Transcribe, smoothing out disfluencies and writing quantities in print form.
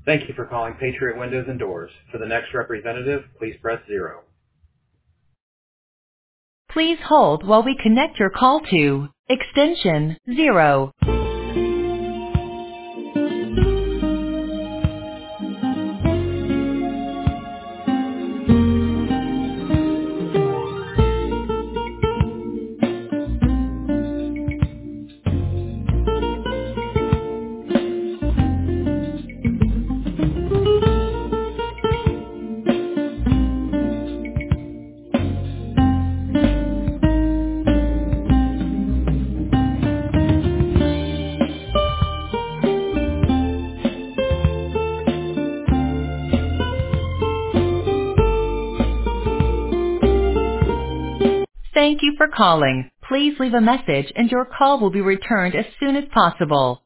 Thank you for calling Patriot Windows and Doors. For the next representative, please press 0. Please hold while we connect your call to extension 0. Thank you for calling. Please leave a message and your call will be returned as soon as possible.